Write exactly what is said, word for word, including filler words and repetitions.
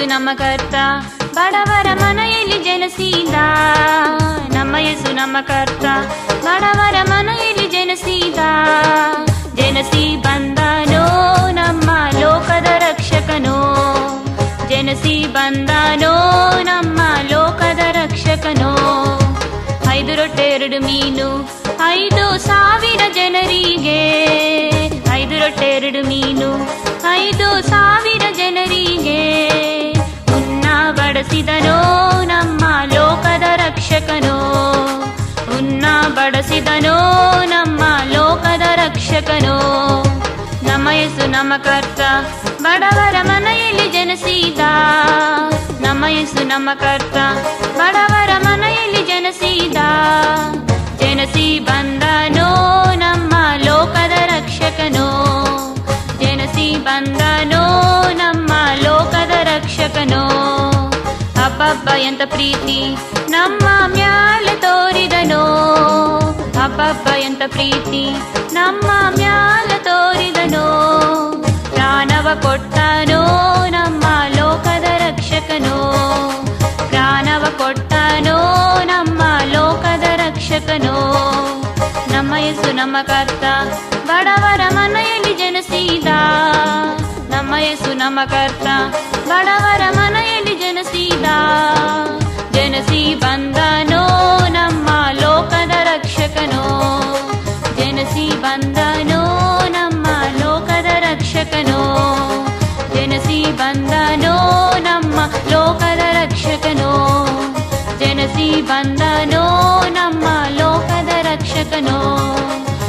ನಮ್ಮ ಕರ್ತ, ಬಡವರ ಮನೆಯಲ್ಲಿ ಜನಿಸಿದ ನಮ್ಮ ಯೇಸು ನಮ್ಮ ಕರ್ತ, ಬಡವರ ಮನೆಯಲ್ಲಿ ಜನಿಸಿದ, ಜನಿಸಿ ಬಂದನೋ ನಮ್ಮ ಲೋಕದ ರಕ್ಷಕನೋ, ಜನಿಸಿ ಬಂದನೋ ನಮ್ಮ ಲೋಕದ ರಕ್ಷಕನೋ. ಐದು ರೊಟ್ಟೆ ಎರಡು ಮೀನು ಐದು ಸಾವಿರ ಜನರಿಗೆ, ಐದು ರೊಟ್ಟೆ ಎರಡು ಮೀನು ಐದು ಸಾವಿರ ಜನರಿಗೆ ಉಣ್ಣ ಬಡಿಸಿದನೋ ನಮ್ಮ ಲೋಕದ ರಕ್ಷಕನೋ, ಉಣ್ಣ ಬಡಿಸಿದನೋ ನಮ್ಮ ಲೋಕದ ರಕ್ಷಕನೋ. ನಮ್ಮ ಯೇಸು ನಮ್ಮ ಕರ್ತ, ಬಡವರ ಮನೆಯಲ್ಲಿ ಜನಿಸಿದ, ನಮ್ಮ ಯೇಸು ನಮ್ಮ ಕರ್ತ, ಬಡವರ ಮನೆಯಲ್ಲಿ ಜನಿಸಿದ, ಜನಿಸಿ ಬಂದನೋ ನಮ್ಮ ಲೋಕದ ರಕ್ಷಕನೋ, ಜನಿಸಿ ಬಂದನೋ ನಮ್ಮ ಲೋಕದ ರಕ್ಷಕನೋ. ಅಬ್ಬಬ್ಬ ಎಂತ ಪ್ರೀತಿ ನಮ್ಮ ಮ್ಯಾಲೆ ತೋರಿದನೋ, ಅಬ್ಬಬ್ಬ ಎಂತ ಪ್ರೀತಿ ನಮ್ಮ ಮ್ಯಾಲೆ ತೋರಿದನೋ, ಪ್ರಾಣವ ಕೊಟ್ಟನೋ ನಮ್ಮ ಲೋಕದ ರಕ್ಷಕನೋ, ಪ್ರಾಣವ ಕೊಟ್ಟನೋ ನಮ್ಮ ಲೋಕದ ರಕ್ಷಕನೋ. ನಮ್ಮ ಯೇಸು ನಮ್ಮ ಕರ್ತ, ಬಡವರ ಮನೆಯಲ್ಲಿ ಜನಿಸಿದ, ನಮ್ಮ ಯೇಸು ನಮ್ಮ ಕರ್ತ, ಬಡವರ ಮನೆಯಲ್ಲಿ ಜನಿಸಿದ, ಜನಿಸಿ ಬಂದನೋ ನಮ್ಮ ಲೋಕದ ರಕ್ಷಕನೋ, ಜನಿಸಿ ಬಂದನೋ ನಮ್ಮ ಲೋಕದ ರಕ್ಷಕನೋ, ಜನಿಸಿ ಬಂದನೋ ನಮ್ಮ ಲೋಕದ ರಕ್ಷಕನೋ, ಜನಿಸಿ ಬಂದನೋ ನಮ್ಮ ಲೋಕದ ರಕ್ಷಕನೋ.